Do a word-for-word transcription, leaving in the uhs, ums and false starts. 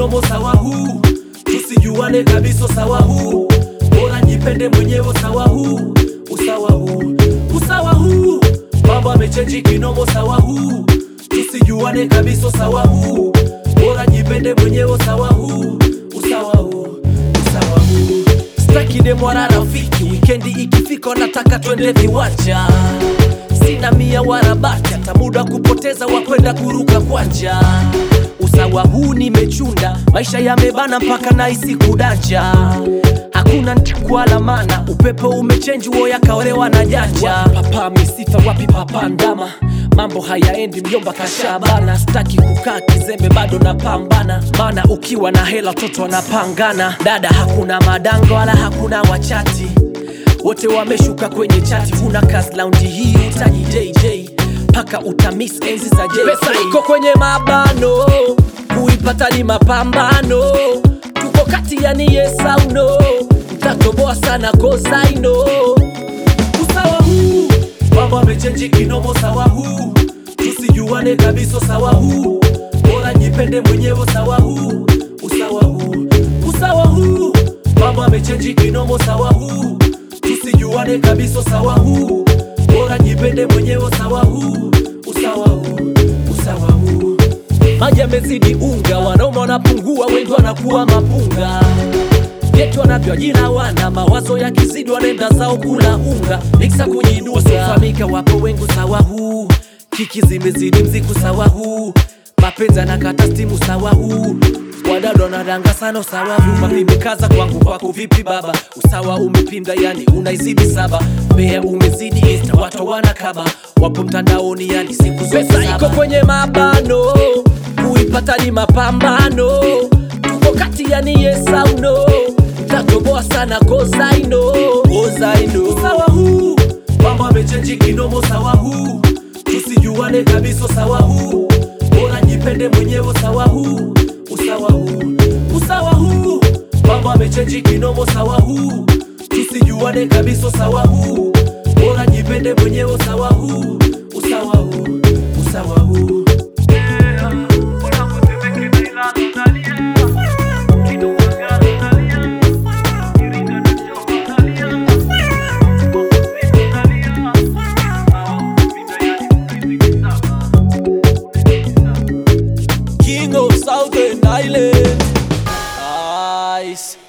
kinomo sawa huu, tusijuane kabisa sawa huu, bora jipende mwenyewe sawa huu, usawa huu, usawa huu, mambo yamechange kinomo sawa huu, tusijuane kabisa sawa huu, bora jipende mwenyewe sawa huu, usawa huu, usawa huu. Staki demo wala rafiki, weekendi ikifika nataka twende viwanja. Sina mia wala baki, hata muda kupoteza wakwenda kuruka kwanja. Usawa huu nimechunda, maisha yamebana mpaka naisi kudanja. Hakuna ntikwala mana, upepo umechange uo yakaolewa na janja. Papa misifa wapi papa ndama, mambo hayaendi mjomba kashabana. Staki kukaa kizembe bado napambana, mana ukiwa na hela toto wanapangana. Dada hakuna madanga wala hakuna wachati, wote wameshuka kwenye chati. Huna kazi lounge hii utaji J J, paka utamiss enzi za J J. Pesa iko kwenye mabano, kuipata ni mapambano. Tuko kati ya ni yes au no, mtatoboa sana cause I know. Usawa huu, mambo yamechange kinomo sawa huu, tusijuane kabisa sawa huu, bora jipende mwenyewe sawa huu, usawa huu, usawa huu, mambo yamechange kinomo sawa huu, tusijuane kabisa sawa huu, bora jipende mwenyewe sawa huu, usawa huu, usawa huu. Maji yamezidi unga, wanaume wanapungua, wengi wanakuwa mapunga. Yetu wanavyo jina wana mawazo ya kizidi, wanenda zao kula unga. Mixa kujidusa, famika wapo wengu sawa huu, kiki zimezidi mziku sawa huu, mapenza na kata stimu sawa huu, wadado na danga sana sawa huu. Mapimikaza kwangu kwako vipi baba, usawa umepinda yani unaizidi saba. Mbea umezidi insta watu wanakaba, wapo mtandaoni yani siku zote saba. Pesa iko kwenye mabano, kuipata ni mapambano. Tuko kati yani yes au no, mtatoboa sana cause I know, cause I know. Usawa huu, mambo yamechange kinomo sawa huu, tusijuane kabisa sawa huu, bora jipende mwenyewe sawa huu, usawa huu, usawa huu, mambo yamechange kinomo sawa huu, tusijuane kabisa sawa huu, bora jipende mwenyewe sawa huu, usawa huu, usawa huu. King of Southern Island. Nice.